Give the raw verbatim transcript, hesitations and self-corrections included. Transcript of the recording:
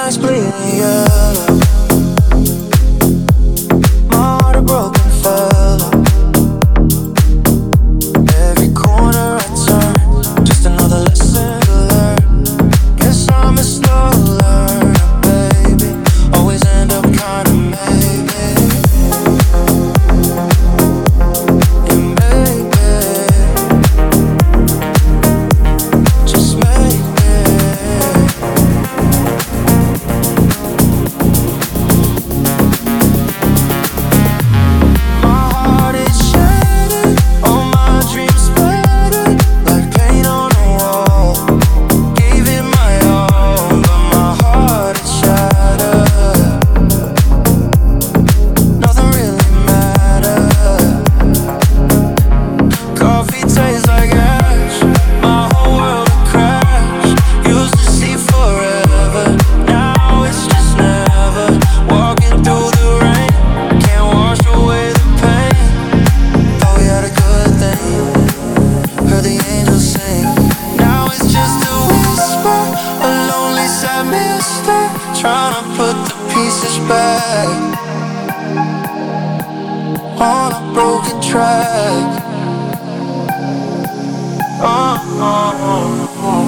eyes bleeding yellow. My heart a broken fellow. Every corner I turn, just another lesson to learn. Guess I'm a slow learner, baby. Always end up kinda maybe. And maybe, just maybe. Trying to put the pieces back on a broken track. Oh, oh, oh, oh.